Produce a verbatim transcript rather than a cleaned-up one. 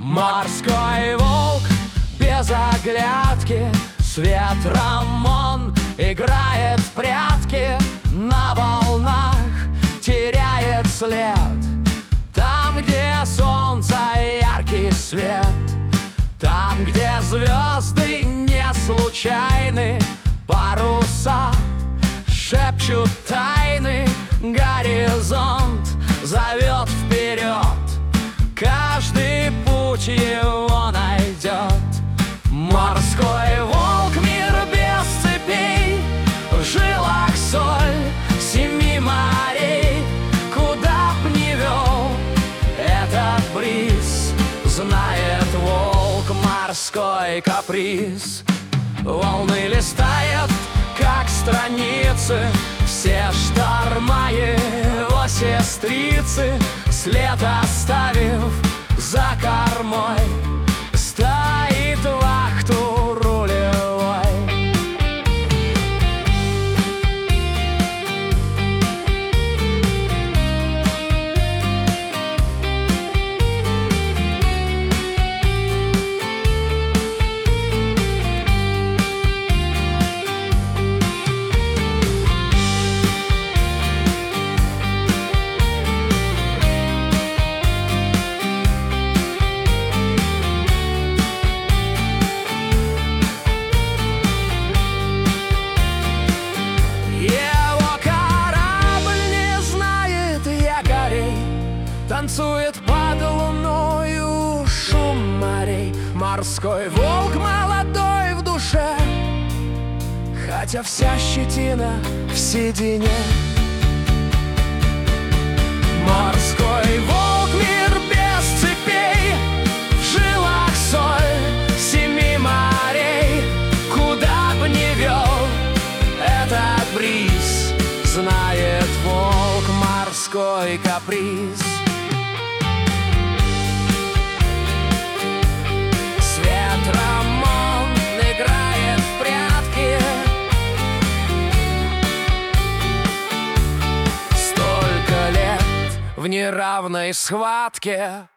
Морской волк без оглядки, с ветром он играет в прятки. На волнах теряет след, там, где солнце яркий свет, там, где звезды не случайны, паруса шепчут тайны. Горизонт зовет вперед, каждый путь его найдет. Морской волк, мир без цепей, в жилах соль семи морей. Куда б ни вел этот бриз, знает волк морской каприз. Волны листают, как страницы, все шторма его сестрицы. След оставив за кормой, стоит вахту рулевой. Танцует под луною шум морей. Морской волк молодой в душе, хотя вся щетина в седине. Морской волк, мир без цепей, в жилах соль семи морей. Куда б ни вел этот бриз, знает волк морской каприз. В неравной схватке